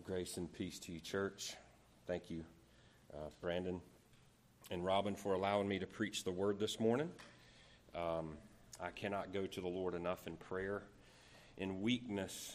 Grace and peace to you, church. Thank you, Brandon and Robin, for allowing me to preach the word this morning. I cannot go to the Lord enough in prayer, in weakness.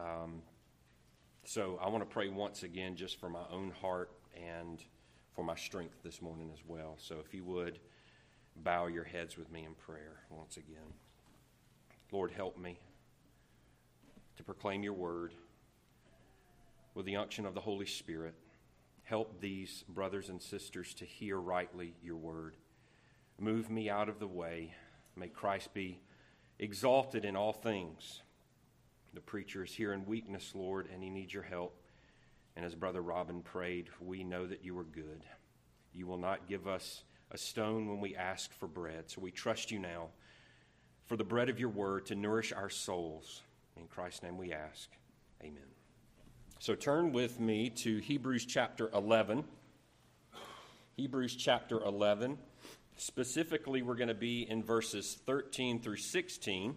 So I want to pray once again just for my own heart and for my strength this morning as well. So if you would, bow your heads with me in prayer once again. Lord, help me to proclaim your word with the unction of the Holy Spirit. Help these brothers and sisters to hear rightly your word. Move me out of the way. May Christ be exalted in all things. The preacher is here in weakness, Lord, and he needs your help. And as Brother Robin prayed, we know that you are good. You will not give us a stone when we ask for bread. So we trust you now for the bread of your word to nourish our souls. In Christ's name we ask. Amen. So turn with me to Hebrews chapter 11. Hebrews chapter 11. Specifically, we're going to be in verses 13 through 16.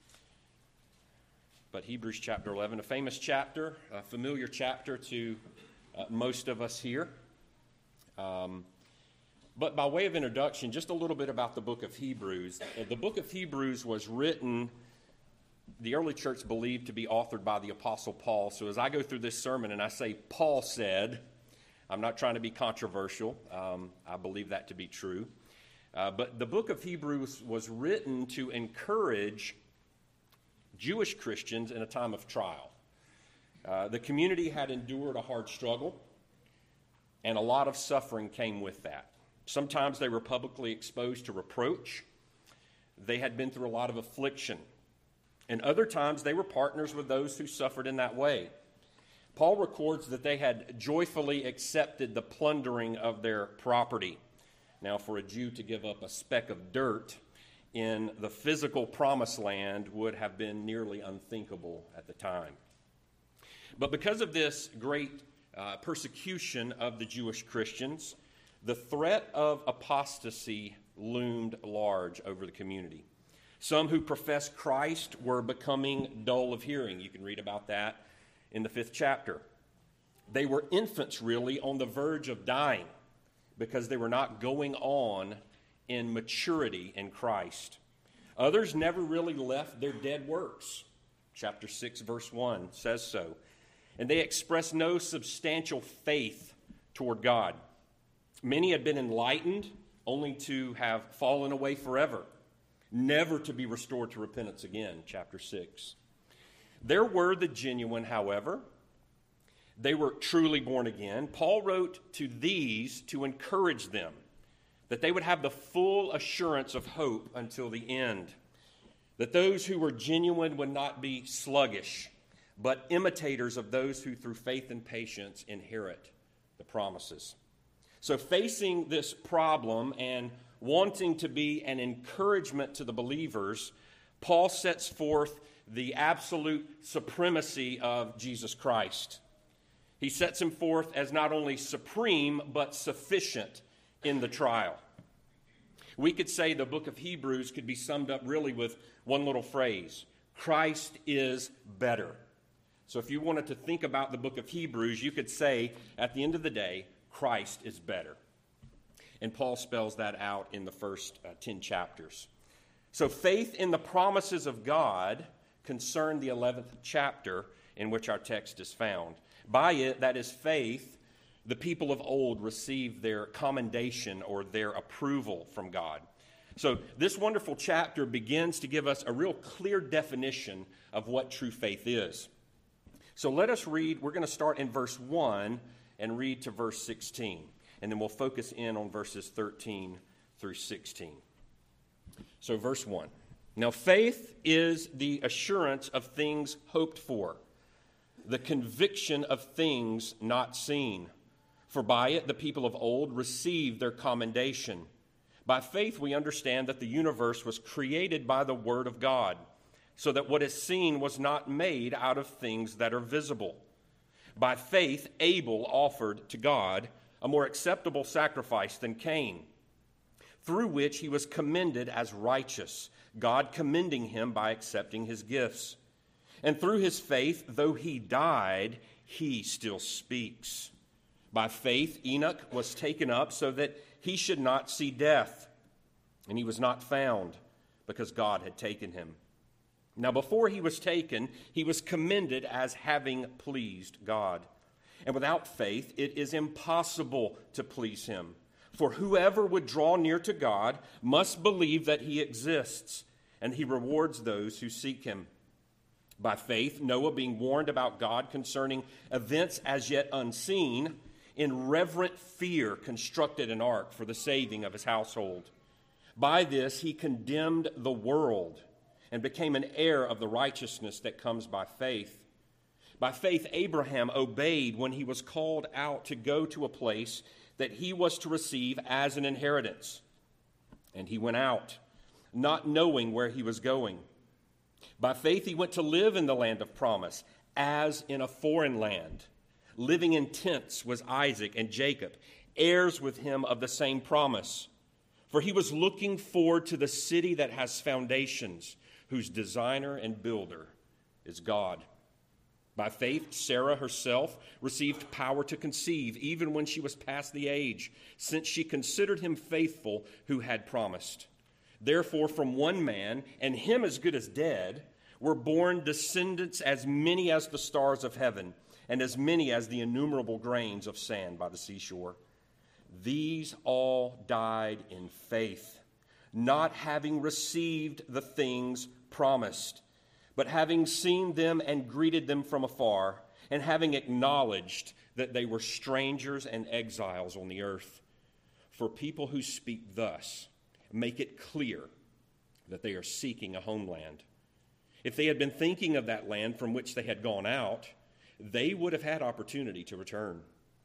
But Hebrews chapter 11, a famous chapter, a familiar chapter to most of us here. But by way of introduction, just a little bit about the book of Hebrews. The book of Hebrews was written, the early church believed to be authored by the Apostle Paul. So as I go through this sermon and I say Paul said, I'm not trying to be controversial. I believe that to be true. But the book of Hebrews was written to encourage Jewish Christians in a time of trial. The community had endured a hard struggle, and a lot of suffering came with that. Sometimes they were publicly exposed to reproach. They had been through a lot of affliction. And other times they were partners with those who suffered in that way. Paul records that they had joyfully accepted the plundering of their property. Now, for a Jew to give up a speck of dirt in the physical promised land would have been nearly unthinkable at the time. But because of this great persecution of the Jewish Christians, the threat of apostasy loomed large over the community. Some who professed Christ were becoming dull of hearing. You can read about that in the 5th chapter. They were infants, really, on the verge of dying because they were not going on in maturity in Christ. Others never really left their dead works. Chapter 6, verse 1 says so. And they expressed no substantial faith toward God. Many had been enlightened only to have fallen away forever, never to be restored to repentance again, chapter 6. There were the genuine, however. They were truly born again. Paul wrote to these to encourage them that they would have the full assurance of hope until the end, that those who were genuine would not be sluggish, but imitators of those who through faith and patience inherit the promises. So facing this problem and wanting to be an encouragement to the believers, Paul sets forth the absolute supremacy of Jesus Christ. He sets him forth as not only supreme, but sufficient in the trial. We could say the book of Hebrews could be summed up really with one little phrase: Christ is better. So if you wanted to think about the book of Hebrews, you could say, at the end of the day, Christ is better. And Paul spells that out in the first 10 chapters. So faith in the promises of God concern the 11th chapter in which our text is found. By it, that is faith, the people of old received their commendation or their approval from God. So this wonderful chapter begins to give us a real clear definition of what true faith is. So let us read. We're going to start in verse 1 and read to verse 16. And then we'll focus in on verses 13 through 16. So verse 1. Now faith is the assurance of things hoped for, the conviction of things not seen. For by it the people of old received their commendation. By faith we understand that the universe was created by the word of God, so that what is seen was not made out of things that are visible. By faith Abel offered to God a more acceptable sacrifice than Cain, through which he was commended as righteous, God commending him by accepting his gifts. And through his faith, though he died, he still speaks. By faith, Enoch was taken up so that he should not see death, and he was not found because God had taken him. Now, before he was taken, he was commended as having pleased God. And without faith, it is impossible to please him. For whoever would draw near to God must believe that he exists, and he rewards those who seek him. By faith, Noah, being warned about God concerning events as yet unseen, in reverent fear constructed an ark for the saving of his household. By this he condemned the world and became an heir of the righteousness that comes by faith. By faith, Abraham obeyed when he was called out to go to a place that he was to receive as an inheritance. And he went out, not knowing where he was going. By faith, he went to live in the land of promise, as in a foreign land. Living in tents was Isaac and Jacob, heirs with him of the same promise. For he was looking forward to the city that has foundations, whose designer and builder is God. By faith, Sarah herself received power to conceive, even when she was past the age, since she considered him faithful who had promised. Therefore, from one man, and him as good as dead, were born descendants as many as the stars of heaven, and as many as the innumerable grains of sand by the seashore. These all died in faith, not having received the things promised, but having seen them and greeted them from afar, and having acknowledged that they were strangers and exiles on the earth. For people who speak thus make it clear that they are seeking a homeland. If they had been thinking of that land from which they had gone out, they would have had opportunity to return.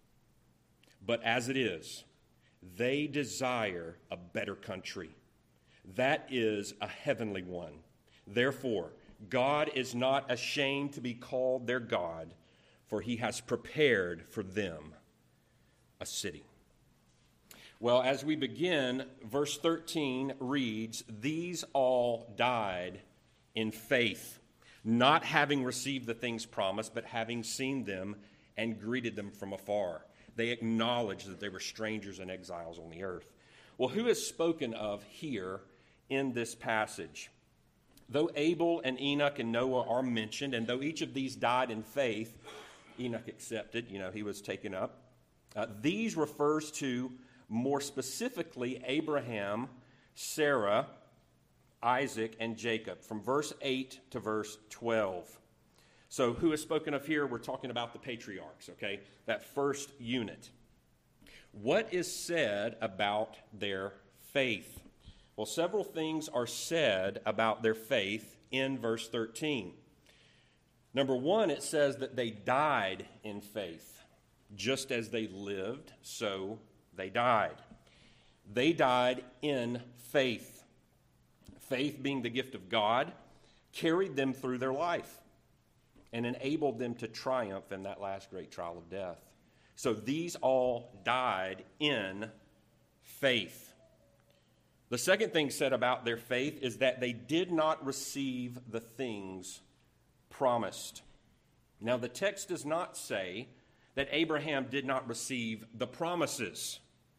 But as it is, they desire a better country. That is a heavenly one. Therefore, God is not ashamed to be called their God, for he has prepared for them a city. Well, as we begin, verse 13 reads, "These all died in faith, not having received the things promised, but having seen them and greeted them from afar." They acknowledged that they were strangers and exiles on the earth. Well, who is spoken of here in this passage? Though Abel and Enoch and Noah are mentioned, and though each of these died in faith, Enoch accepted, he was taken up. These refers to, more specifically, Abraham, Sarah, Isaac, and Jacob, from verse 8 to verse 12. So who is spoken of here? We're talking about the patriarchs, okay? That first unit. What is said about their faith? Well, several things are said about their faith in verse 13. Number one, it says that they died in faith. Just as they lived, so they died. They died in faith. Faith, being the gift of God, carried them through their life and enabled them to triumph in that last great trial of death. So these all died in faith. The second thing said about their faith is that they did not receive the things promised. Now, the text does not say that Abraham did not receive the promises.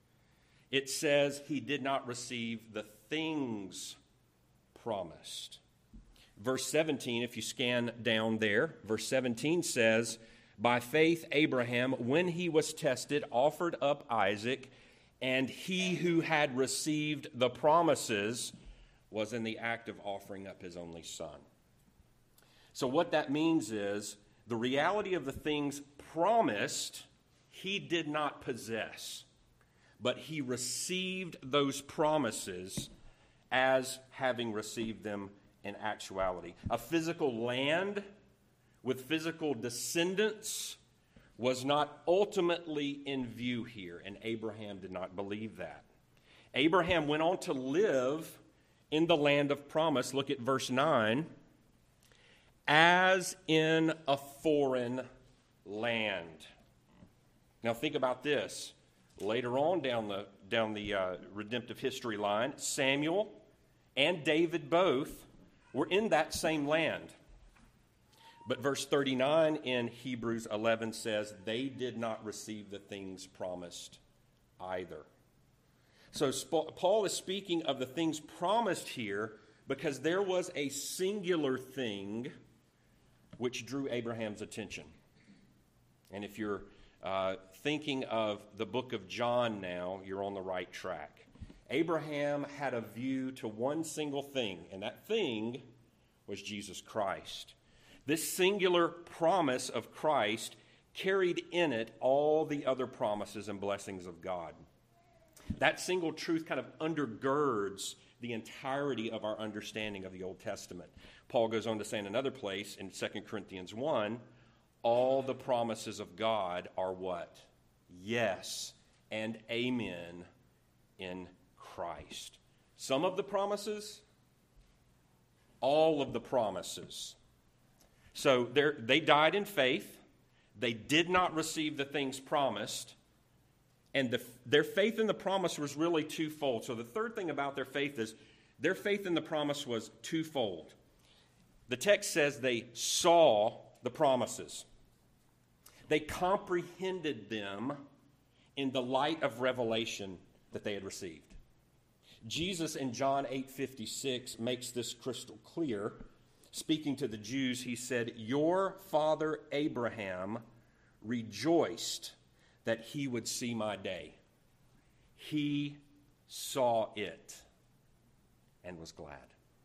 It says he did not receive the things promised. Verse 17, if you scan down there, verse 17 says, "By faith Abraham, when he was tested, offered up Isaac, and he who had received the promises was in the act of offering up his only son." So what that means is the reality of the things promised, he did not possess, but he received those promises as having received them in actuality. A physical land with physical descendants was not ultimately in view here, and Abraham did not believe that. Abraham went on to live in the land of promise. Look at verse 9. As in a foreign land. Now think about this. Later on down the redemptive history line, Samuel and David both were in that same land. But verse 39 in Hebrews 11 says, they did not receive the things promised either. So Paul is speaking of the things promised here because there was a singular thing which drew Abraham's attention. And if you're thinking of the book of John now, you're on the right track. Abraham had a view to one single thing, and that thing was Jesus Christ. This singular promise of Christ carried in it all the other promises and blessings of God. That single truth kind of undergirds the entirety of our understanding of the Old Testament. Paul goes on to say in another place in 2 Corinthians 1, all the promises of God are what? Yes and amen in Christ. Some of the promises, all of the promises. So they died in faith. They did not receive the things promised. And their faith in the promise was really twofold. So the third thing about their faith is their faith in the promise was twofold. The text says they saw the promises. They comprehended them in the light of revelation that they had received. Jesus in John 8:56 makes this crystal clear. Speaking to the Jews, he said, your father Abraham rejoiced that he would see my day. He saw it and was glad.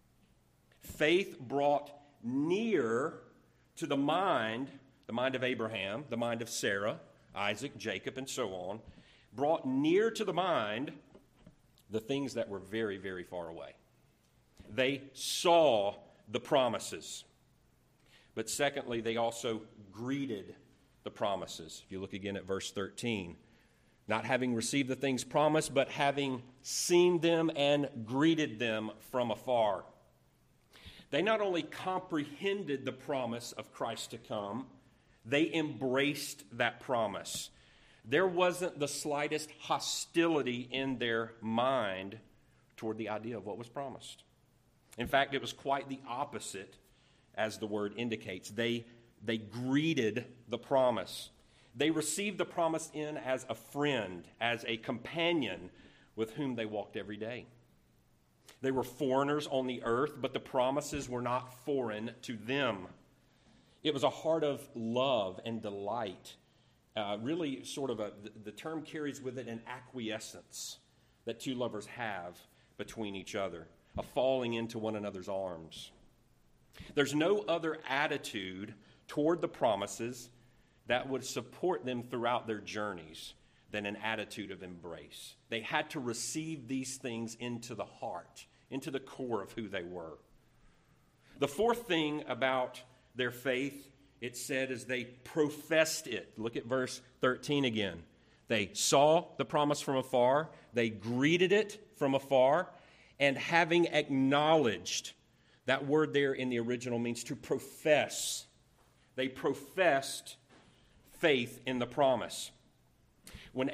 Faith brought near to the mind of Abraham, the mind of Sarah, Isaac, Jacob, and so on, brought near to the mind the things that were very, very far away. They saw the promises. But secondly, they also greeted the promises. If you look again at verse 13, not having received the things promised, but having seen them and greeted them from afar. They not only comprehended the promise of Christ to come, they embraced that promise. There wasn't the slightest hostility in their mind toward the idea of what was promised. In fact, it was quite the opposite, as the word indicates. They greeted the promise. They received the promise in as a friend, as a companion with whom they walked every day. They were foreigners on the earth, but the promises were not foreign to them. It was a heart of love and delight. Really sort of the term carries with it an acquiescence that two lovers have between each other, a falling into one another's arms. There's no other attitude toward the promises that would support them throughout their journeys than an attitude of embrace. They had to receive these things into the heart, into the core of who they were. The fourth thing about their faith, it said, is they professed it. Look at verse 13 again. They saw the promise from afar, they greeted it from afar, and having acknowledged, that word there in the original means to profess. They professed faith in the promise. When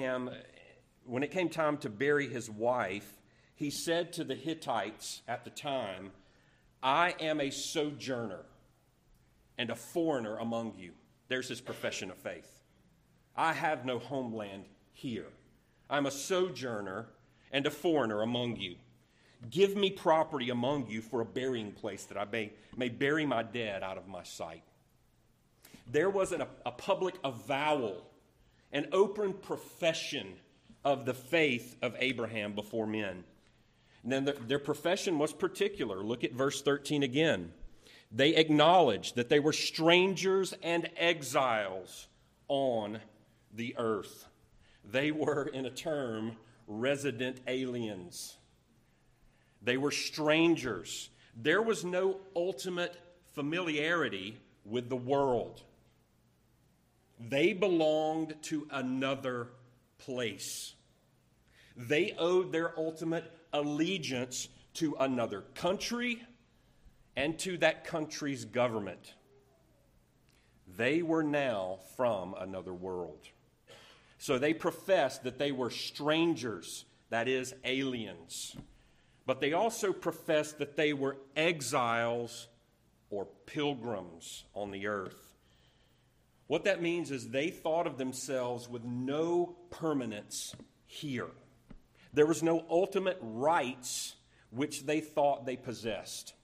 it came time to bury his wife, he said to the Hittites at the time, I am a sojourner and a foreigner among you. There's his profession of faith. I have no homeland here. I'm a sojourner and a foreigner among you. Give me property among you for a burying place that I may bury my dead out of my sight. There was a public avowal, an open profession of the faith of Abraham before men. And then their profession was particular. Look at verse 13 again. They acknowledged that they were strangers and exiles on the earth. They were, in a term, resident aliens. They were strangers. There was no ultimate familiarity with the world. They belonged to another place. They owed their ultimate allegiance to another country and to that country's government. They were now from another world. So they professed that they were strangers, that is, aliens. But they also professed that they were exiles or pilgrims on the earth. What that means is they thought of themselves with no permanence here. There was no ultimate rights which they thought they possessed.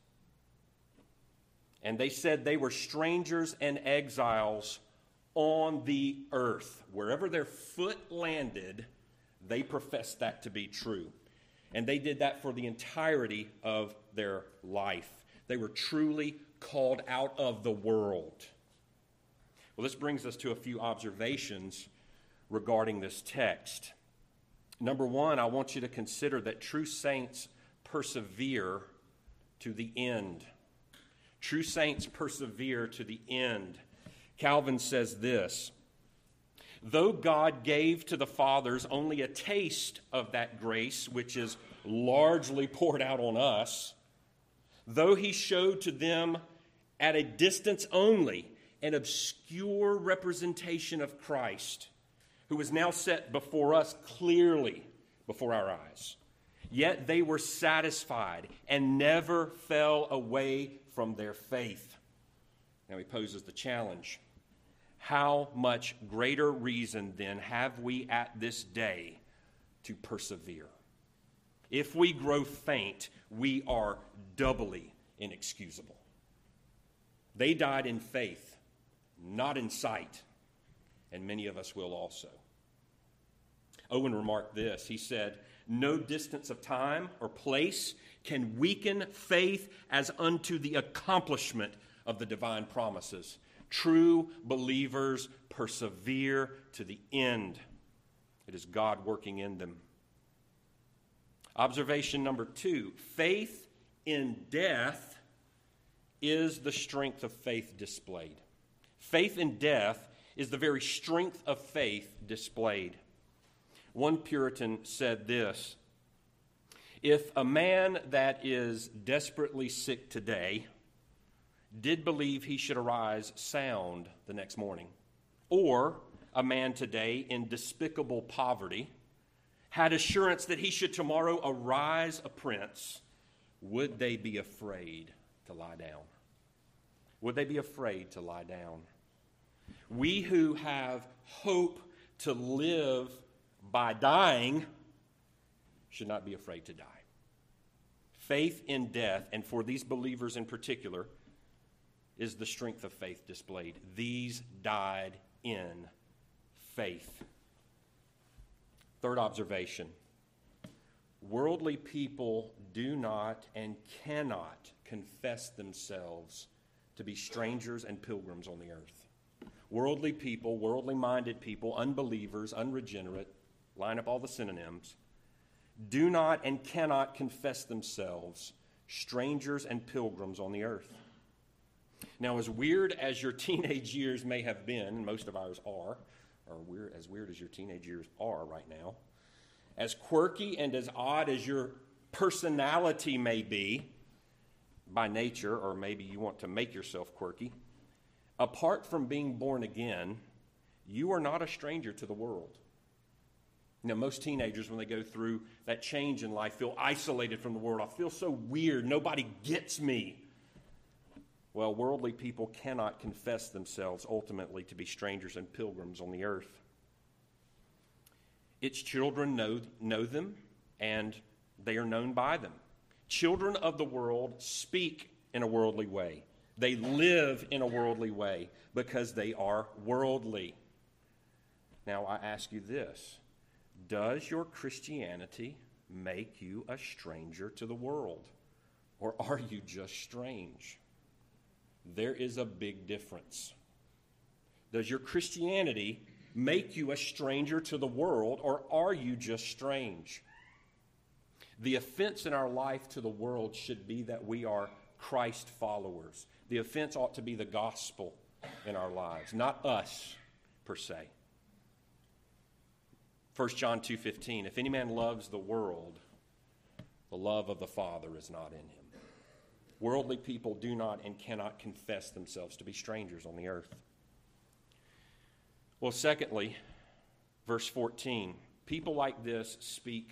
And they said they were strangers and exiles on the earth. Wherever their foot landed, they professed that to be true. And they did that for the entirety of their life. They were truly called out of the world. Well, this brings us to a few observations regarding this text. Number one, I want you to consider that true saints persevere to the end. True saints persevere to the end. Calvin says this: though God gave to the fathers only a taste of that grace which is largely poured out on us, though he showed to them at a distance only an obscure representation of Christ, who is now set before us clearly before our eyes, yet they were satisfied and never fell away from their faith. Now he poses the challenge: how much greater reason then have we at this day to persevere? If we grow faint, we are doubly inexcusable. They died in faith, not in sight, and many of us will also. Owen remarked this. He said, no distance of time or place can weaken faith as unto the accomplishment of the divine promises. True believers persevere to the end. It is God working in them. Observation number two: faith in death is the strength of faith displayed. Faith in death is the very strength of faith displayed. One Puritan said this: if a man that is desperately sick today did believe he should arise sound the next morning, or a man today in despicable poverty had assurance that he should tomorrow arise a prince, would they be afraid to lie down? Would they be afraid to lie down? We who have hope to live by dying should not be afraid to die. Faith in death, and for these believers in particular, is the strength of faith displayed. These died in faith. Third observation: worldly people do not and cannot confess themselves to be strangers and pilgrims on the earth. Worldly people, worldly-minded people, unbelievers, unregenerate, line up all the synonyms, do not and cannot confess themselves strangers and pilgrims on the earth. Now, as weird as your teenage years may have been, and most of ours are, or as weird as your teenage years are right now, as quirky and as odd as your personality may be by nature, or maybe you want to make yourself quirky, apart from being born again, you are not a stranger to the world. You know, most teenagers, when they go through that change in life, feel isolated from the world. I feel so weird. Nobody gets me. Well, worldly people cannot confess themselves ultimately to be strangers and pilgrims on the earth. Its children know them, and they are known by them. Children of the world speak in a worldly way. They live in a worldly way because they are worldly. Now, I ask you this: does your Christianity make you a stranger to the world? Or are you just strange? There is a big difference. Does your Christianity make you a stranger to the world, or are you just strange? The offense in our life to the world should be that we are Christ followers. The offense ought to be the gospel in our lives, not us per se. 1 John 2:15, if any man loves the world, the love of the Father is not in him. Worldly people do not and cannot confess themselves to be strangers on the earth. Well, secondly, verse 14, people like this speak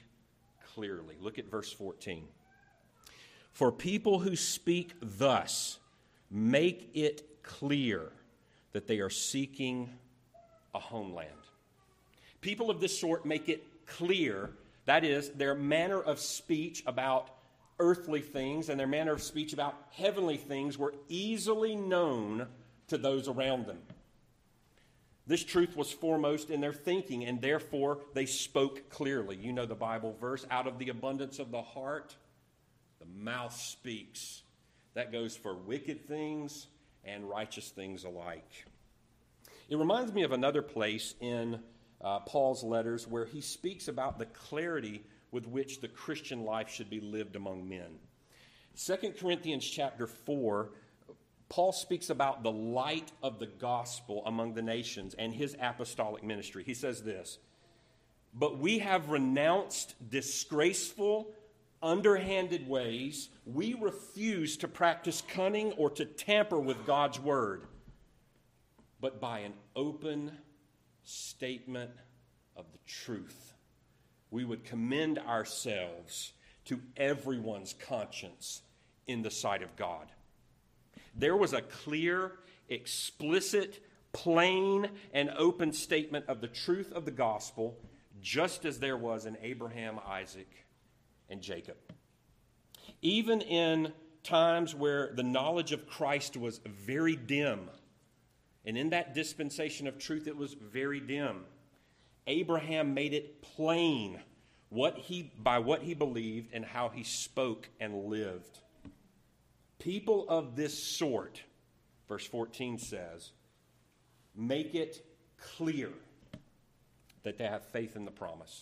clearly. Look at verse 14. For people who speak thus make it clear that they are seeking a homeland. People of this sort make it clear, that is, their manner of speech about earthly things and their manner of speech about heavenly things were easily known to those around them. This truth was foremost in their thinking, and therefore they spoke clearly. You know the Bible verse, out of the abundance of the heart, the mouth speaks. That goes for wicked things and righteous things alike. It reminds me of another place in Paul's letters where he speaks about the clarity with which the Christian life should be lived among men. 2 Corinthians chapter 4, Paul speaks about the light of the gospel among the nations and his apostolic ministry. He says this, "But we have renounced disgraceful, underhanded ways. We refuse to practice cunning or to tamper with God's word, but by an open statement of the truth, we would commend ourselves to everyone's conscience in the sight of God." There was a clear, explicit, plain, and open statement of the truth of the gospel, just as there was in Abraham, Isaac, and Jacob. Even in times where the knowledge of Christ was very dim, and in that dispensation of truth it was very dim, Abraham made it plain by what he believed and how he spoke and lived. People of this sort, verse 14 says, make it clear that they have faith in the promise.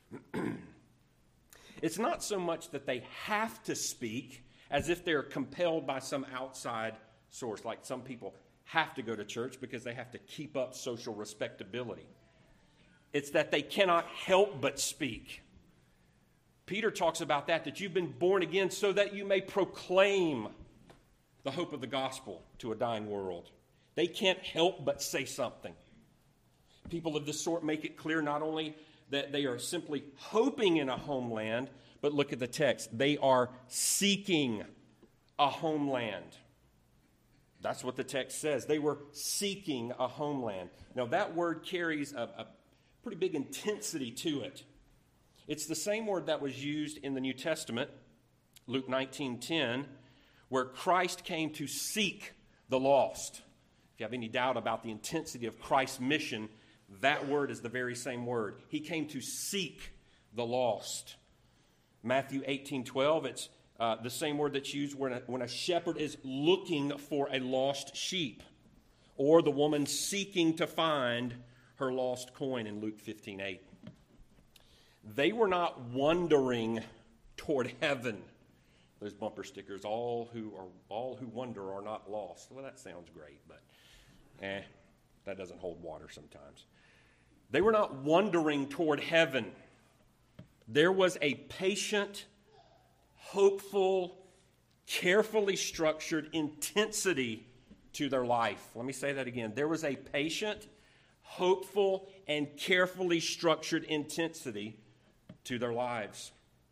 It's not so much that they have to speak as if they're compelled by some outside source, like some people have to go to church because they have to keep up social respectability. It's that they cannot help but speak. Peter talks about that you've been born again so that you may proclaim the hope of the gospel to a dying world. They can't help but say something. People of this sort make it clear not only that they are simply hoping in a homeland, but look at the text. They are seeking a homeland. That's what the text says. They were seeking a homeland. Now that word carries a pretty big intensity to it. It's the same word that was used in the New Testament, Luke 19:10, where Christ came to seek the lost. If you have any doubt about the intensity of Christ's mission, that word is the very same word. He came to seek the lost. Matthew 18:12, it's the same word that's used when a shepherd is looking for a lost sheep, or the woman seeking to find her lost coin in Luke 15:8. They were not wandering toward heaven. Those bumper stickers, all who wonder are not lost. Well, that sounds great, but that doesn't hold water sometimes. They were not wandering toward heaven. There was a patient, hopeful, carefully structured intensity to their life. Let me say that again. There was a patient, hopeful, and carefully structured intensity to their lives.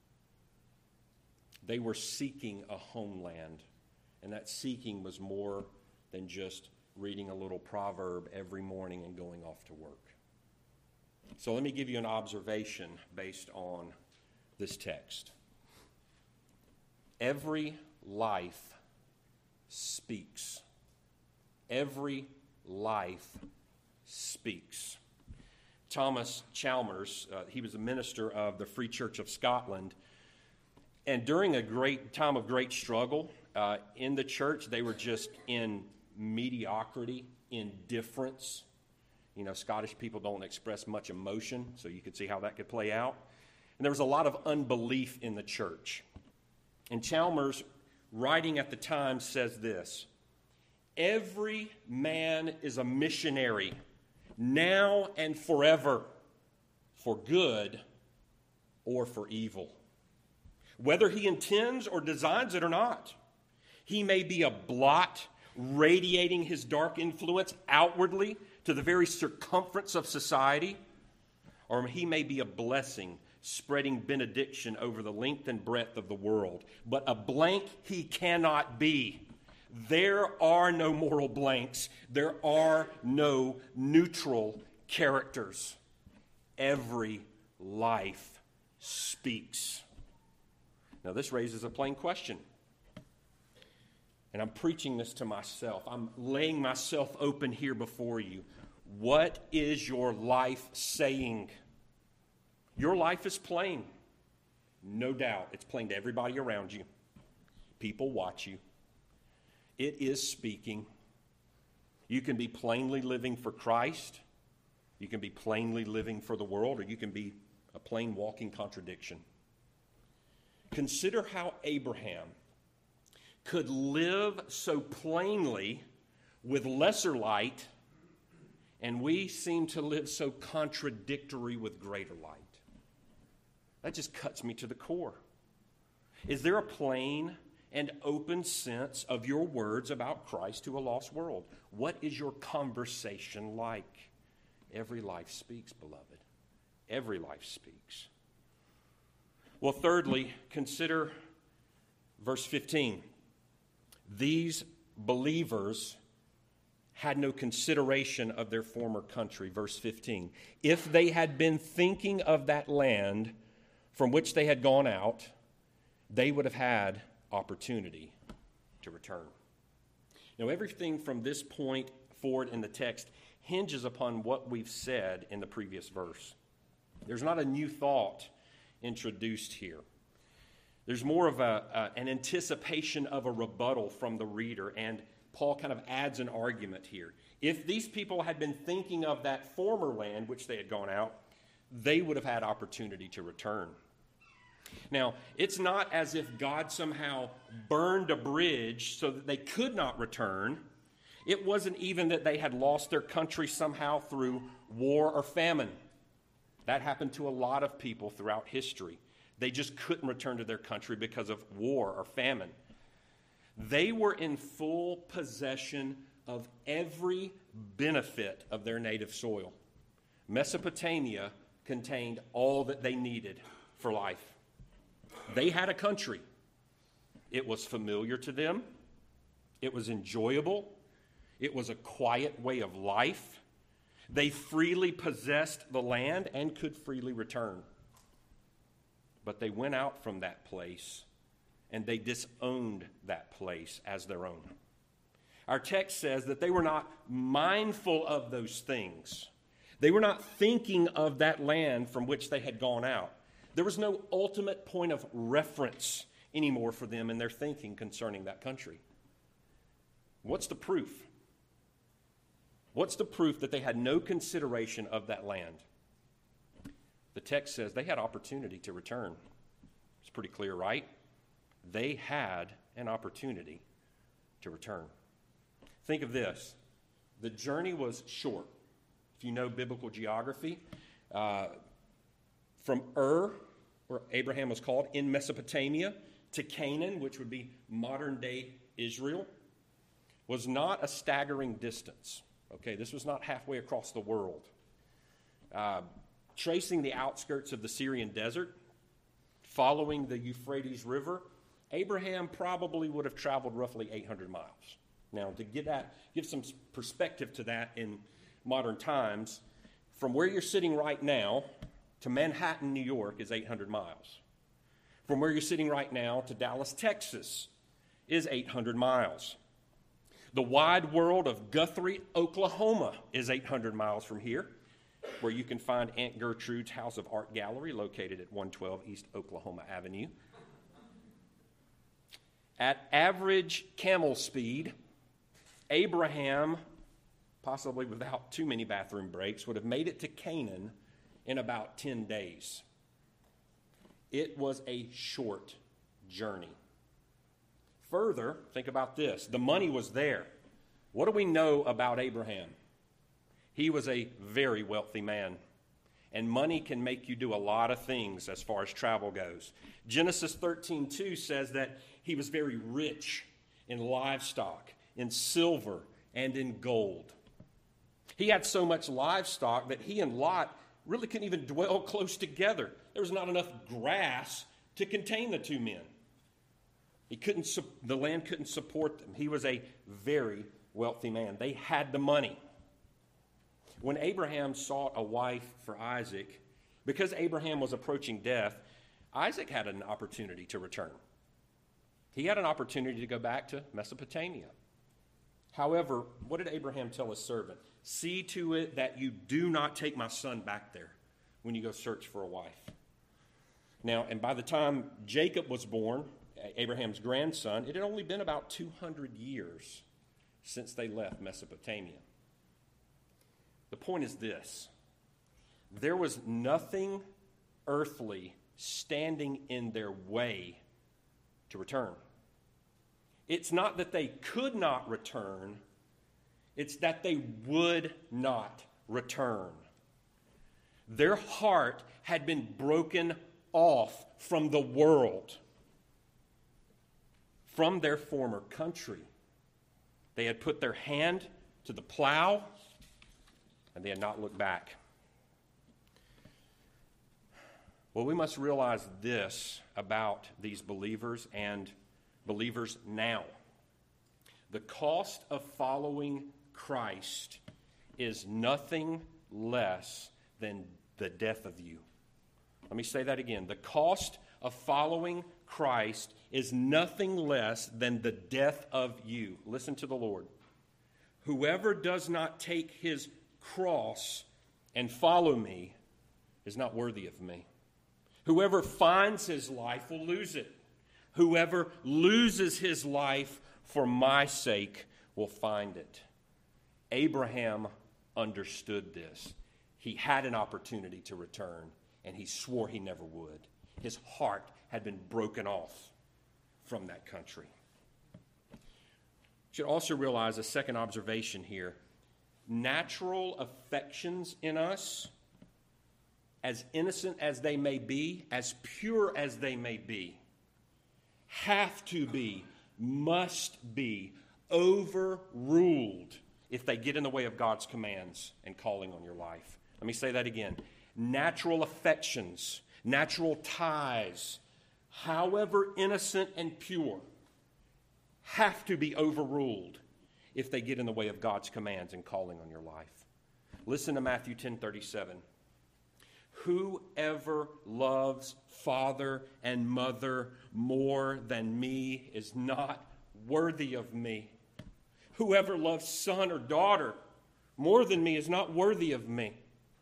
They were seeking a homeland, and that seeking was more than just reading a little proverb every morning and going off to work. So let me give you an observation based on this text. Every life speaks. Every life speaks. Thomas Chalmers, he was a minister of the Free Church of Scotland, and during a great time of great struggle in the church, they were just in mediocrity, indifference. You know, Scottish people don't express much emotion, so you could see how that could play out. And there was a lot of unbelief in the church. And Chalmers, writing at the time, says this: "Every man is a missionary, now and forever, for good or for evil. Whether he intends or designs it or not, he may be a blot radiating his dark influence outwardly to the very circumference of society, or he may be a blessing spreading benediction over the length and breadth of the world. But a blank he cannot be. There are no moral blanks. There are no neutral characters. Every life speaks. Now, this raises a plain question. And I'm preaching this to myself. I'm laying myself open here before you. What is your life saying? Your life is plain. No doubt. It's plain to everybody around you. People watch you. It is speaking. You can be plainly living for Christ. You can be plainly living for the world, or you can be a plain walking contradiction. Consider how Abraham could live so plainly with lesser light, and we seem to live so contradictory with greater light. That just cuts me to the core. Is there a plain and open sense of your words about Christ to a lost world? What is your conversation like? Every life speaks, beloved. Every life speaks. Well, thirdly, consider verse 15. These believers had no consideration of their former country. Verse 15. If they had been thinking of that land from which they had gone out, they would have had opportunity to return. Now, everything from this point forward in the text hinges upon what we've said in the previous verse. There's not a new thought introduced here. There's more of an anticipation of a rebuttal from the reader, and Paul kind of adds an argument here. If these people had been thinking of that former land which they had gone out, they would have had opportunity to return. Now, it's not as if God somehow burned a bridge so that they could not return. It wasn't even that they had lost their country somehow through war or famine. That happened to a lot of people throughout history. They just couldn't return to their country because of war or famine. They were in full possession of every benefit of their native soil. Mesopotamia contained all that they needed for life. They had a country. It was familiar to them. It was enjoyable. It was a quiet way of life. They freely possessed the land and could freely return. But they went out from that place and they disowned that place as their own. Our text says that they were not mindful of those things. They were not thinking of that land from which they had gone out. There was no ultimate point of reference anymore for them in their thinking concerning that country. What's the proof? What's the proof that they had no consideration of that land? The text says they had opportunity to return. It's pretty clear, right? They had an opportunity to return. Think of this. The journey was short. If you know biblical geography, from Ur, where Abraham was called, in Mesopotamia, to Canaan, which would be modern-day Israel, was not a staggering distance. Okay, this was not halfway across the world. Tracing the outskirts of the Syrian desert, following the Euphrates River, Abraham probably would have traveled roughly 800 miles. Now, to give some perspective to that in modern times, from where you're sitting right now to Manhattan, New York, is 800 miles. From where you're sitting right now to Dallas, Texas, is 800 miles. The wide world of Guthrie, Oklahoma, is 800 miles from here, where you can find Aunt Gertrude's House of Art Gallery, located at 112 East Oklahoma Avenue. At average camel speed, Abraham, possibly without too many bathroom breaks, would have made it to Canaan in about 10 days. It was a short journey. Further, think about this. The money was there. What do we know about Abraham? He was a very wealthy man. And money can make you do a lot of things as far as travel goes. Genesis 13:2 says that he was very rich in livestock, in silver, and in gold. He had so much livestock that he and Lot really couldn't even dwell close together. There was not enough grass to contain the two men. The land couldn't support them. He was a very wealthy man. They had the money. When Abraham sought a wife for Isaac, because Abraham was approaching death, Isaac had an opportunity to return. He had an opportunity to go back to Mesopotamia. However, what did Abraham tell his servant? See to it that you do not take my son back there when you go search for a wife. Now, and by the time Jacob was born, Abraham's grandson, it had only been about 200 years since they left Mesopotamia. The point is this: there was nothing earthly standing in their way to return. It's not that they could not return, it's that they would not return. Their heart had been broken off from the world, from their former country. They had put their hand to the plow, and they had not looked back. Well, we must realize this about these believers and believers now. The cost of following Christ is nothing less than the death of you. Let me say that again. The cost of following Christ is nothing less than the death of you. Listen to the Lord. Whoever does not take his cross and follow me is not worthy of me. Whoever finds his life will lose it. Whoever loses his life for my sake will find it. Abraham understood this. He had an opportunity to return, and he swore he never would. His heart had been broken off from that country. You should also realize a second observation here. Natural affections in us, as innocent as they may be, as pure as they may be, have to be, must be overruled if they get in the way of God's commands and calling on your life. Let me say that again. Natural affections, natural ties, however innocent and pure, have to be overruled if they get in the way of God's commands and calling on your life. Listen to Matthew 10:37. Whoever loves father and mother more than me is not worthy of me. Whoever loves son or daughter more than me is not worthy of me.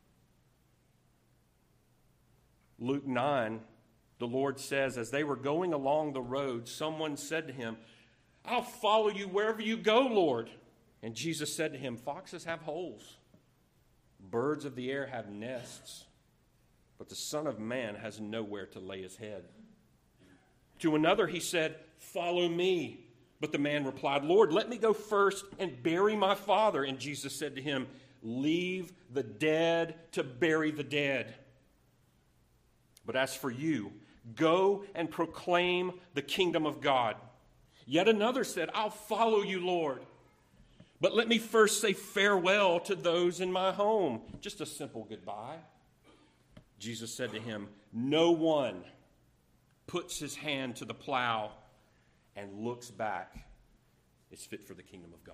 Luke 9, the Lord says, as they were going along the road, someone said to him, I'll follow you wherever you go, Lord. And Jesus said to him, foxes have holes, birds of the air have nests, but the Son of Man has nowhere to lay his head. To another he said, follow me. But the man replied, Lord, let me go first and bury my father. And Jesus said to him, leave the dead to bury the dead. But as for you, go and proclaim the kingdom of God. Yet another said, I'll follow you, Lord. But let me first say farewell to those in my home. Just a simple goodbye. Jesus said to him, no one puts his hand to the plow and looks back is fit for the kingdom of God.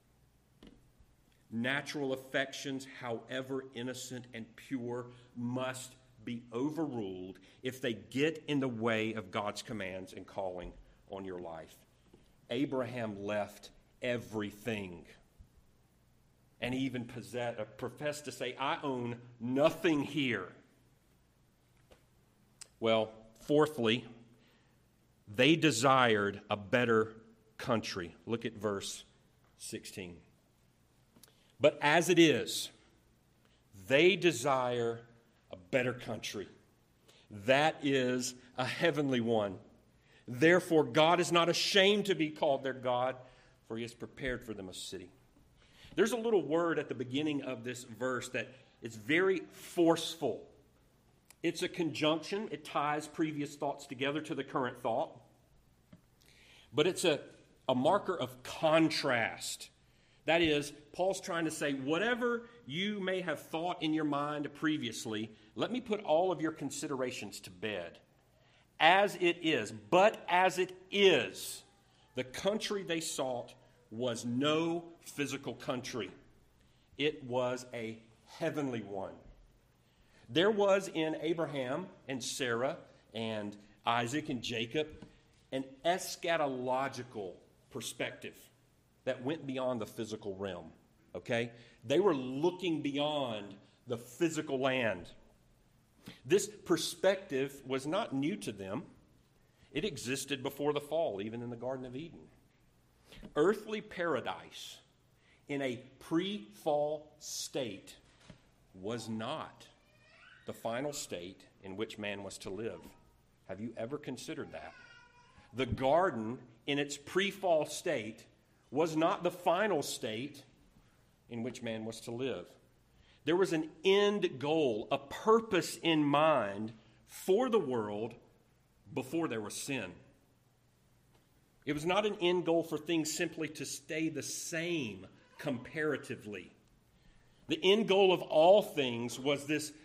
Natural affections, however innocent and pure, must be overruled if they get in the way of God's commands and calling on your life. Abraham left everything. And he even professed to say, I own nothing here. Well, fourthly, they desired a better country. Look at verse 16. But as it is, they desire a better country. That is a heavenly one. Therefore, God is not ashamed to be called their God, for he has prepared for them a city. There's a little word at the beginning of this verse that is very forceful. It's a conjunction. It ties previous thoughts together to the current thought. But it's a marker of contrast. That is, Paul's trying to say, whatever you may have thought in your mind previously, let me put all of your considerations to bed. as it is. But as it is, the country they sought was no physical country. It was a heavenly one. There was in Abraham and Sarah and Isaac and Jacob an eschatological perspective that went beyond the physical realm, okay? They were looking beyond the physical land. This perspective was not new to them. It existed before the fall, even in the Garden of Eden. Earthly paradise in a pre-fall state was not the final state in which man was to live. Have you ever considered that? The garden in its pre-fall state was not the final state in which man was to live. There was an end goal, a purpose in mind for the world before there was sin. It was not an end goal for things simply to stay the same comparatively. The end goal of all things was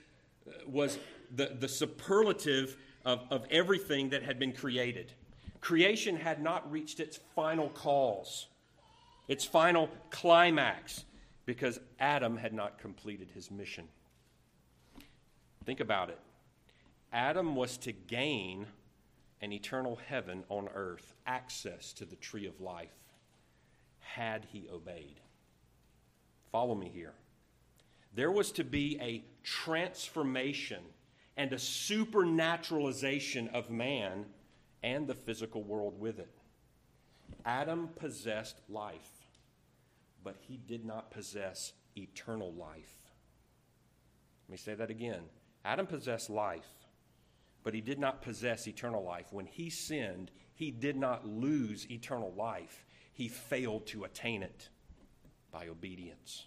the superlative of everything that had been created. Creation had not reached its final cause, its final climax, because Adam had not completed his mission. Think about it. Adam was to gain an eternal heaven on earth, access to the tree of life, had he obeyed. Follow me here. There was to be a transformation and a supernaturalization of man and the physical world with it. Adam possessed life, but he did not possess eternal life. Let me say that again. Adam possessed life, but he did not possess eternal life. When he sinned, he did not lose eternal life. He failed to attain it by obedience.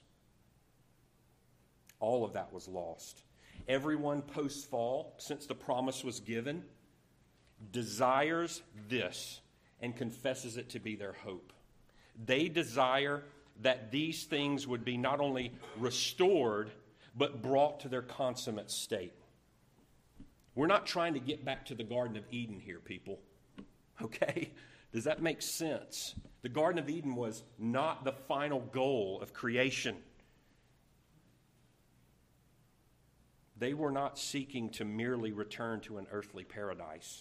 All of that was lost. Everyone post-fall, since the promise was given, desires this and confesses it to be their hope. They desire that these things would be not only restored, but brought to their consummate state. We're not trying to get back to the Garden of Eden here, people. Okay? Does that make sense? The Garden of Eden was not the final goal of creation. They were not seeking to merely return to an earthly paradise.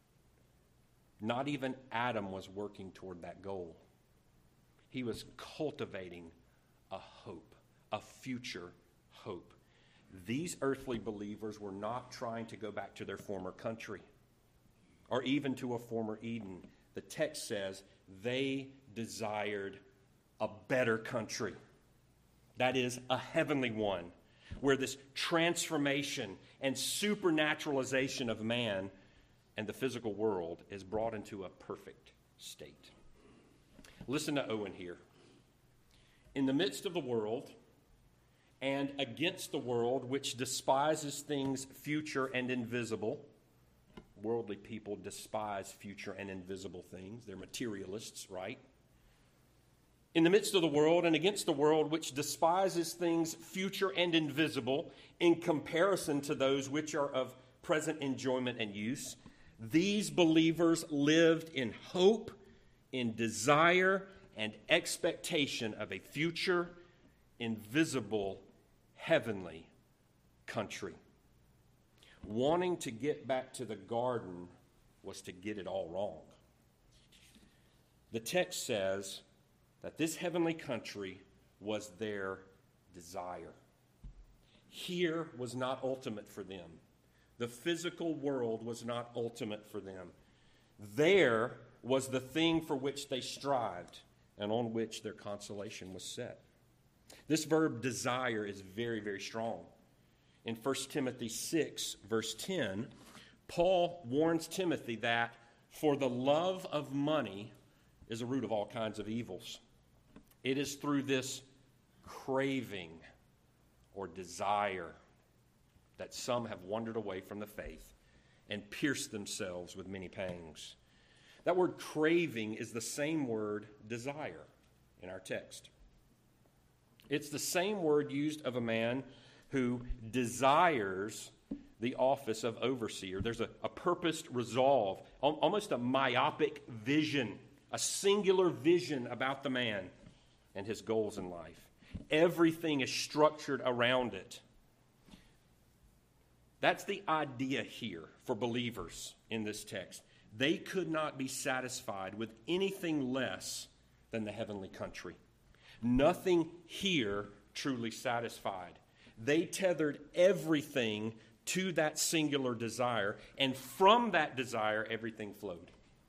Not even Adam was working toward that goal. He was cultivating a hope, a future hope. These earthly believers were not trying to go back to their former country or even to a former Eden. The text says they desired a better country. That is, a heavenly one, where this transformation and supernaturalization of man and the physical world is brought into a perfect state. Listen to Owen here. In the midst of the world and against the world which despises things future and invisible, worldly people despise future and invisible things. They're materialists, right? In the midst of the world and against the world which despises things future and invisible in comparison to those which are of present enjoyment and use, these believers lived in hope, in desire, and expectation of a future, invisible, heavenly country. Wanting to get back to the garden was to get it all wrong. The text says that this heavenly country was their desire. Here was not ultimate for them. The physical world was not ultimate for them. There was the thing for which they strived and on which their consolation was set. This verb desire is very, very strong. In 1 Timothy 6, verse 10, Paul warns Timothy that for the love of money is a root of all kinds of evils. It is through this craving or desire that some have wandered away from the faith and pierced themselves with many pangs. That word craving is the same word desire in our text. It's the same word used of a man who desires the office of overseer. There's a purposed resolve, almost a myopic vision, a singular vision about the man and his goals in life. Everything is structured around it. That's the idea here for believers in this text. They could not be satisfied with anything less than the heavenly country. Nothing here truly satisfied. They tethered everything to that singular desire, and from that desire, everything flowed.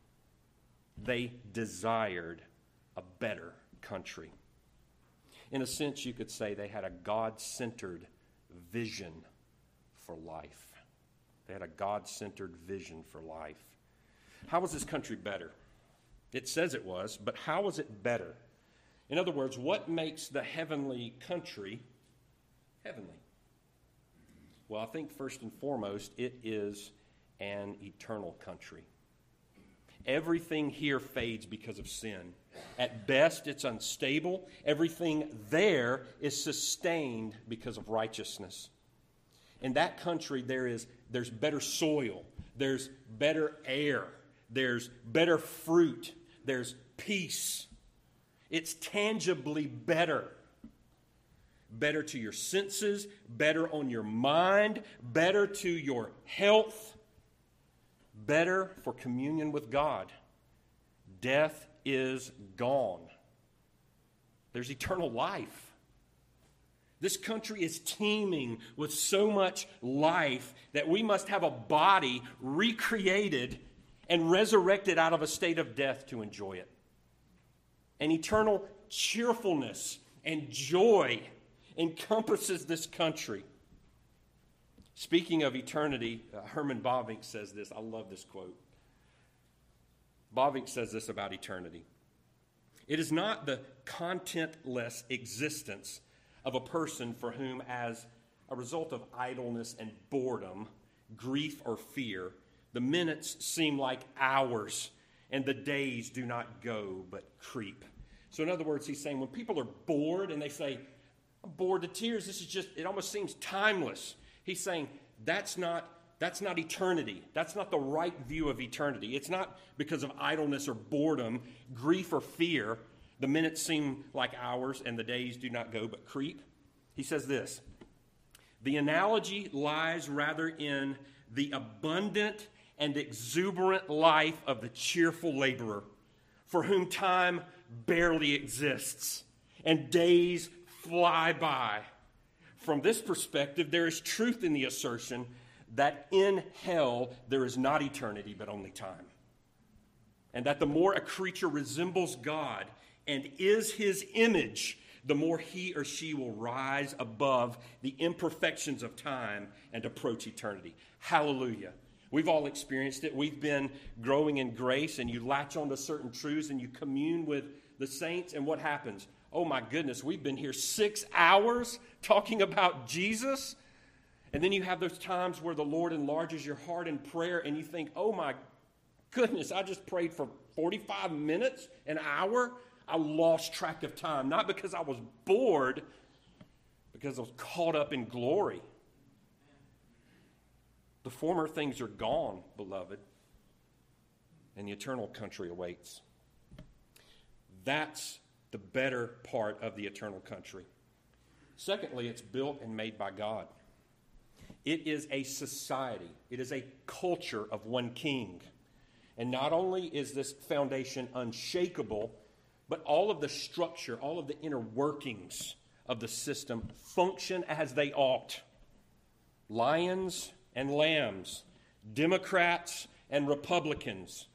They desired a better country. In a sense, you could say they had a God-centered vision for life. They had a God-centered vision for life. How was this country better? It says it was, but how was it better? In other words, what makes the heavenly country heavenly? Well, I think first and foremost, it is an eternal country. Everything here fades because of sin. At best, it's unstable. Everything there is sustained because of righteousness. In that country, there's better soil, there's better air, there's better fruit, there's peace. It's tangibly better. Better to your senses, better on your mind, better to your health, better for communion with God. Death is gone. There's eternal life. This country is teeming with so much life that we must have a body recreated and resurrected out of a state of death to enjoy it. An eternal cheerfulness and joy encompasses this country. Speaking of eternity, Herman Bavinck says this. I love this quote. Bavinck says this about eternity. It is not the contentless existence of a person for whom, as a result of idleness and boredom, grief or fear, the minutes seem like hours and the days do not go but creep. So in other words, he's saying when people are bored and they say, I'm bored to tears, this is just, it almost seems timeless. He's saying that's not eternity. That's not the right view of eternity. It's not because of idleness or boredom, grief or fear. The minutes seem like hours and the days do not go but creep. He says this, the analogy lies rather in the abundant and exuberant life of the cheerful laborer, for whom time barely exists and days fly by. From this perspective, there is truth in the assertion that in hell there is not eternity but only time. And that the more a creature resembles God and is his image, the more he or she will rise above the imperfections of time and approach eternity. Hallelujah. We've all experienced it. We've been growing in grace, and you latch onto certain truths and you commune with the saints, and what happens? Oh my goodness, we've been here 6 hours talking about Jesus. And then you have those times where the Lord enlarges your heart in prayer and you think, oh my goodness, I just prayed for 45 minutes, an hour. I lost track of time, not because I was bored, because I was caught up in glory. The former things are gone, beloved, and the eternal country awaits. That's the better part of the eternal country. Secondly, it's built and made by God. It is a society. It is a culture of one king. And not only is this foundation unshakable, but all of the structure, all of the inner workings of the system function as they ought. Lions and lambs, Democrats and Republicans.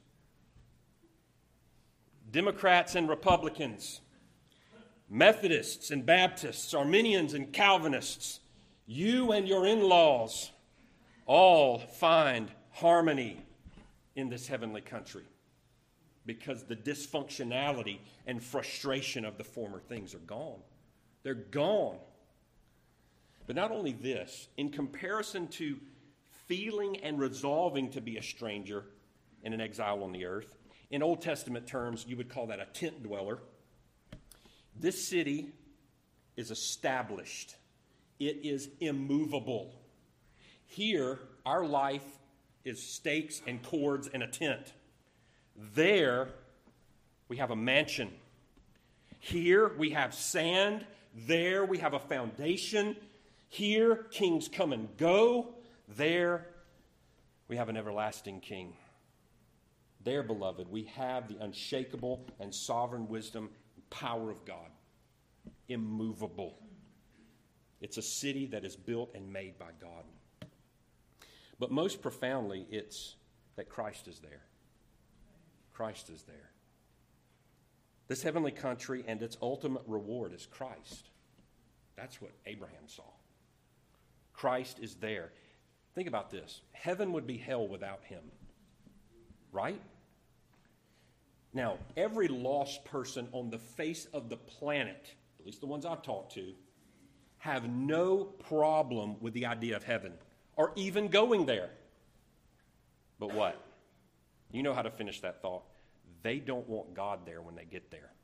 Democrats and Republicans, Methodists and Baptists, Arminians and Calvinists, you and your in-laws all find harmony in this heavenly country because the dysfunctionality and frustration of the former things are gone. They're gone. But not only this, in comparison to feeling and resolving to be a stranger and an exile on the earth, in Old Testament terms, you would call that a tent dweller. This city is established. It is immovable. Here, our life is stakes and cords and a tent. There, we have a mansion. Here, we have sand. There, we have a foundation. Here, kings come and go. There, we have an everlasting king. There, beloved, we have the unshakable and sovereign wisdom and power of God. Immovable. It's a city that is built and made by God. But most profoundly, it's that Christ is there. Christ is there. This heavenly country and its ultimate reward is Christ. That's what Abraham saw. Christ is there. Think about this. Heaven would be hell without him. Right? Now, every lost person on the face of the planet, at least the ones I've talked to, have no problem with the idea of heaven or even going there. But what? You know how to finish that thought. They don't want God there when they get there.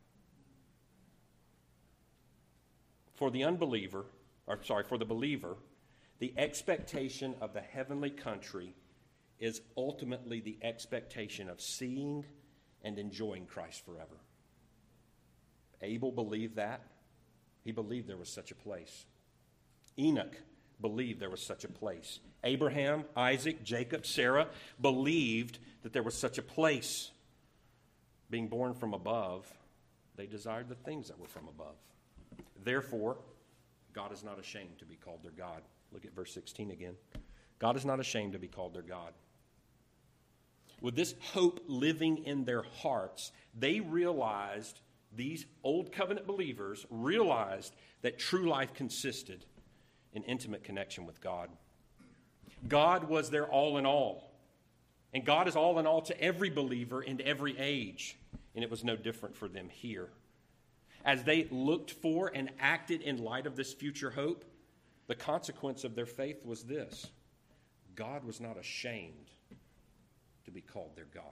For the believer, the expectation of the heavenly country is ultimately the expectation of seeing and enjoying Christ forever. Abel believed that. He believed there was such a place. Enoch believed there was such a place. Abraham, Isaac, Jacob, Sarah believed that there was such a place. Being born from above, they desired the things that were from above. Therefore, God is not ashamed to be called their God. Look at verse 16 again. God is not ashamed to be called their God. With this hope living in their hearts, they realized, these old covenant believers realized that true life consisted in intimate connection with God. God was their all in all. And God is all in all to every believer in every age. And it was no different for them here. As they looked for and acted in light of this future hope, the consequence of their faith was this: God was not ashamed to be called their God.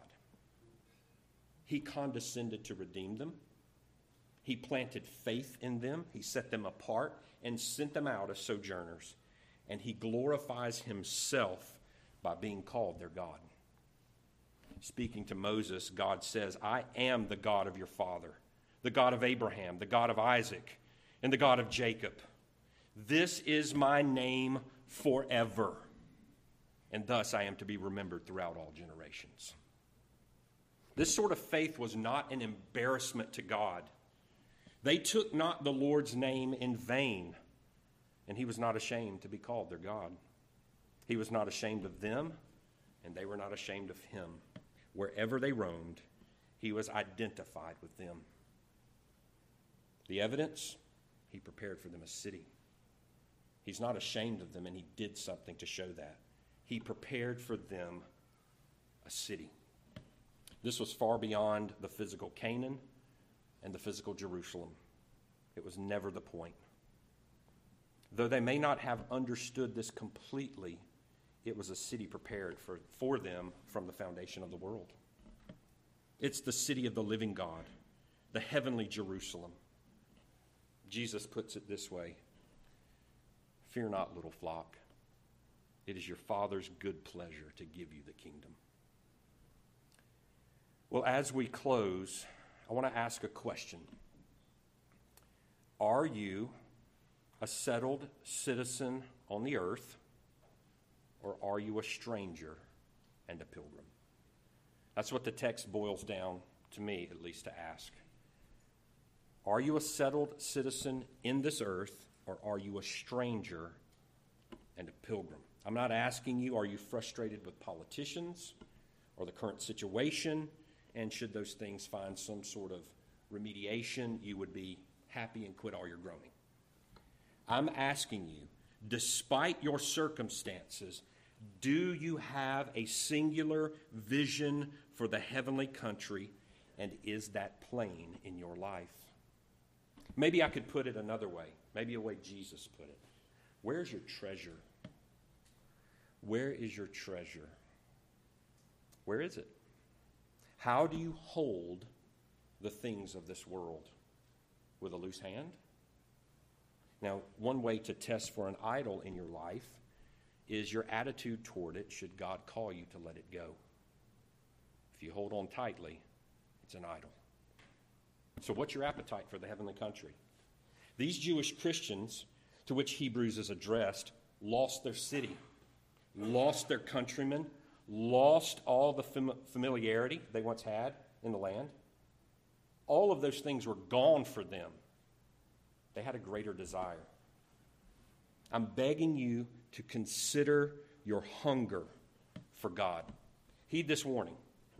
He condescended to redeem them. He planted faith in them. He set them apart and sent them out as sojourners. And he glorifies himself by being called their God. Speaking to Moses, God says, I am the God of your father, the God of Abraham, the God of Isaac, and the God of Jacob. This is my name forever, and thus I am to be remembered throughout all generations. This sort of faith was not an embarrassment to God. They took not the Lord's name in vain, and he was not ashamed to be called their God. He was not ashamed of them, and they were not ashamed of him. Wherever they roamed, he was identified with them. The evidence, he prepared for them a city. He's not ashamed of them, and he did something to show that. He prepared for them a city. This was far beyond the physical Canaan and the physical Jerusalem. It was never the point. Though they may not have understood this completely, it was a city prepared for them from the foundation of the world. It's the city of the living God, the heavenly Jerusalem. Jesus puts it this way: fear not, little flock. It is your Father's good pleasure to give you the kingdom. Well, as we close, I want to ask a question. Are you a settled citizen on the earth, or are you a stranger and a pilgrim? That's what the text boils down, to me at least, to ask. Are you a settled citizen in this earth, or are you a stranger and a pilgrim? I'm not asking you, are you frustrated with politicians or the current situation, and should those things find some sort of remediation, you would be happy and quit all your groaning. I'm asking you, despite your circumstances, do you have a singular vision for the heavenly country, and is that plain in your life? Maybe I could put it another way, maybe a way Jesus put it. Where's your treasure? Where is your treasure? Where is it? How do you hold the things of this world? With a loose hand? Now, one way to test for an idol in your life is your attitude toward it should God call you to let it go. If you hold on tightly, it's an idol. So what's your appetite for the heavenly country? These Jewish Christians, to which Hebrews is addressed, lost their city, lost their countrymen, lost all the familiarity they once had in the land. All of those things were gone for them. They had a greater desire. I'm begging you to consider your hunger for God. Heed this warning.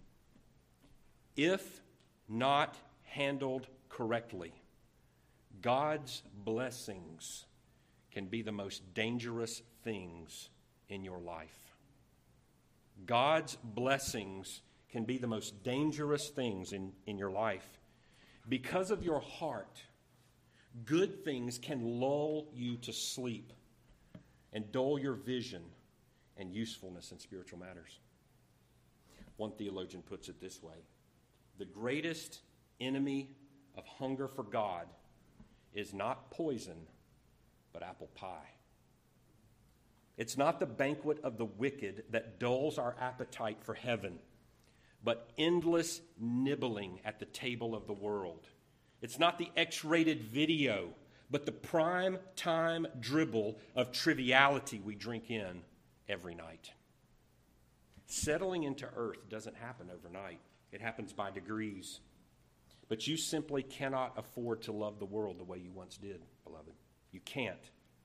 If not handled correctly, God's blessings can be the most dangerous things in your life. God's blessings can be the most dangerous things in your life. Because of your heart, good things can lull you to sleep and dull your vision and usefulness in spiritual matters. One theologian puts it this way: the greatest enemy of hunger for God is not poison, but apple pie. It's not the banquet of the wicked that dulls our appetite for heaven, but endless nibbling at the table of the world. It's not the X-rated video, but the prime time dribble of triviality we drink in every night. Settling into earth doesn't happen overnight. It happens by degrees. But you simply cannot afford to love the world the way you once did, beloved. You can't.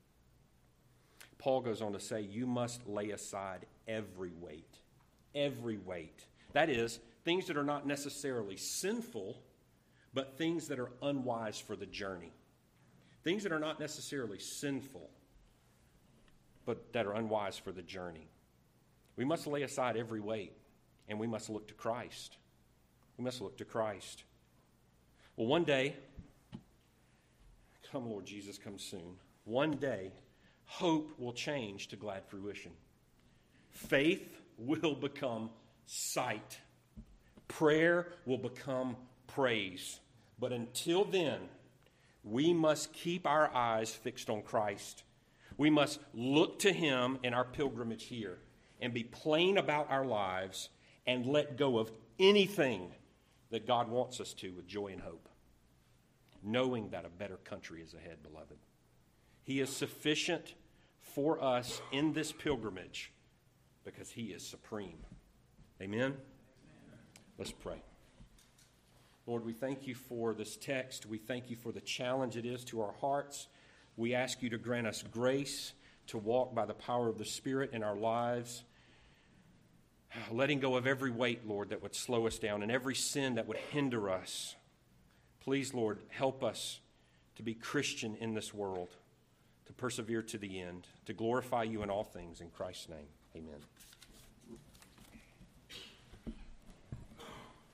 Paul goes on to say, you must lay aside every weight. Every weight. That is, things that are not necessarily sinful, but things that are unwise for the journey. Things that are not necessarily sinful, but that are unwise for the journey. We must lay aside every weight, and we must look to Christ. We must look to Christ. Well, one day, come Lord Jesus, come soon. One day, hope will change to glad fruition. Faith will become sight. Prayer will become praise. But until then, we must keep our eyes fixed on Christ. We must look to Him in our pilgrimage here and be plain about our lives and let go of anything that God wants us to with joy and hope, knowing that a better country is ahead, beloved. He is sufficient for us in this pilgrimage because He is supreme. Amen? Let's pray. Lord, we thank You for this text. We thank You for the challenge it is to our hearts. We ask You to grant us grace to walk by the power of the Spirit in our lives, letting go of every weight, Lord, that would slow us down and every sin that would hinder us. Please, Lord, help us to be Christian in this world, to persevere to the end, to glorify You in all things. In Christ's name, amen.